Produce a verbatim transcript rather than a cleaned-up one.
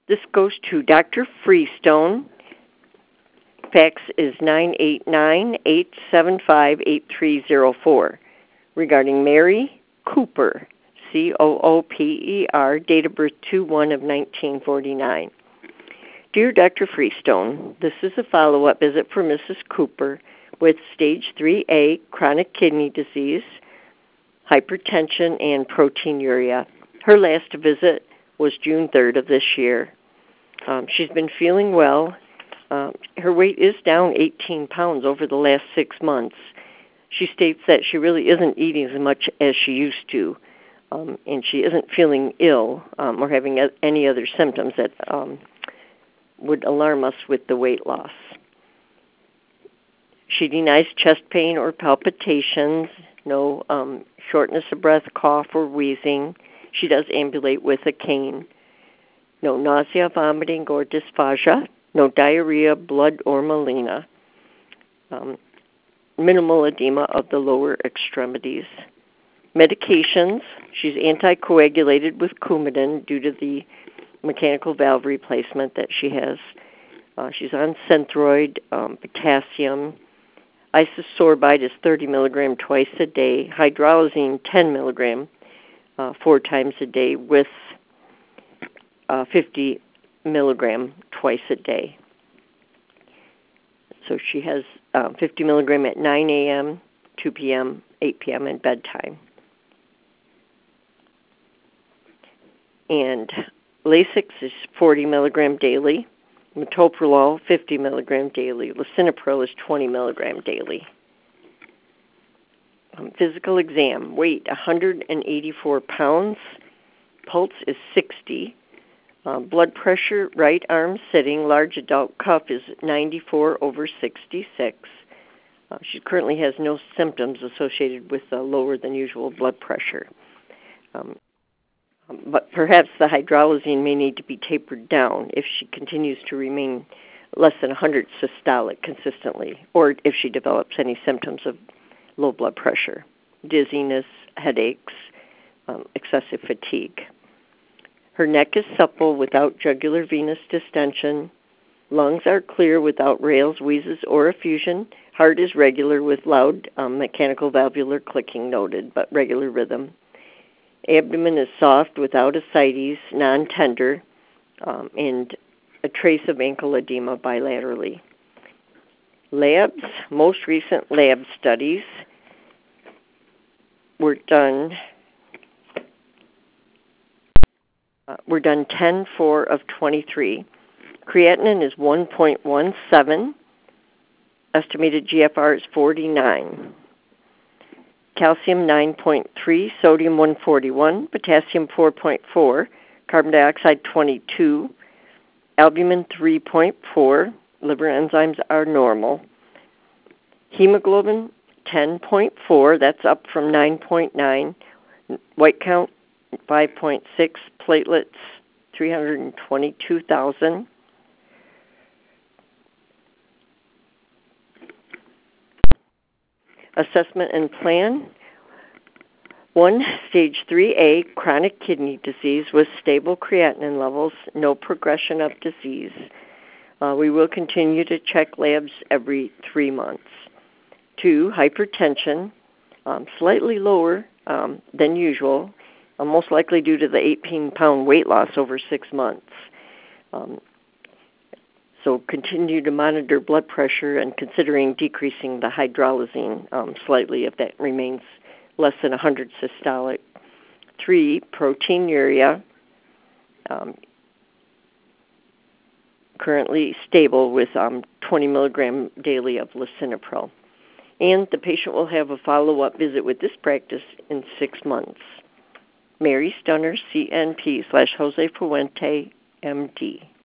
This goes to Doctor Freestone. Fax is nine eight nine, eight seven five, eight three zero four regarding Mary Cooper, C O O P E R, date of birth two one of nineteen forty-nine. Dear Doctor Freestone, this is a follow-up visit for Missus Cooper with stage three A chronic kidney disease, hypertension, and proteinuria. Her last visit was June third of this year. Um, she's been feeling well. Um, her weight is down eighteen pounds over the last six months. She states that she really isn't eating as much as she used to, um, and she isn't feeling ill um, or having any other symptoms that um, would alarm us with the weight loss. She denies chest pain or palpitations, no um, shortness of breath, cough, or wheezing. She does ambulate with a cane. No nausea, vomiting, or dysphagia. No diarrhea, blood, or melena. Um, minimal edema of the lower extremities. Medications. She's anticoagulated with Coumadin due to the mechanical valve replacement that she has. Uh, she's on Synthroid, um, potassium. Isosorbide is thirty milligram twice a day. Hydralazine, ten milligram, uh, four times a day with uh, fifty milligram twice a day. So she has um, fifty milligram at nine a.m., two p.m., eight p.m., and bedtime. And Lasix is forty milligram daily. Metoprolol, fifty milligram daily. Lisinopril is twenty milligram daily. Um, physical exam, weight one hundred eighty-four pounds. Pulse is sixty. Uh, blood pressure, right arm sitting, large adult cuff is ninety-four over sixty-six. Uh, she currently has no symptoms associated with uh, lower than usual blood pressure. Um, but perhaps the hydralazine may need to be tapered down if she continues to remain less than one hundred systolic consistently, or if she develops any symptoms of low blood pressure, dizziness, headaches, um, excessive fatigue. Her neck is supple without jugular venous distension. Lungs are clear without rales, wheezes, or effusion. Heart is regular with loud um, mechanical valvular clicking noted, but regular rhythm. Abdomen is soft without ascites, non-tender, um, and a trace of ankle edema bilaterally. Labs, most recent lab studies were done uh, were done ten four of twenty-three. Creatinine is one point one seven. Estimated G F R is forty-nine. Calcium nine point three, sodium one forty-one, potassium four point four, carbon dioxide twenty-two, albumin three point four, liver enzymes are normal. Hemoglobin ten point four, that's up from nine point nine. White count five point six, platelets three hundred twenty-two thousand. Assessment and plan. One, stage three A, chronic kidney disease with stable creatinine levels, no progression of disease. Uh, we will continue to check labs every three months. Two, hypertension, um, slightly lower um, than usual, uh, most likely due to the eighteen pound weight loss over six months. Um, So continue to monitor blood pressure and considering decreasing the hydralazine um, slightly if that remains less than one hundred systolic. Three, proteinuria, um, currently stable with um, twenty milligram daily of lisinopril. And the patient will have a follow-up visit with this practice in six months. Mary Stunner, C N P slash Jose Fuente, M D.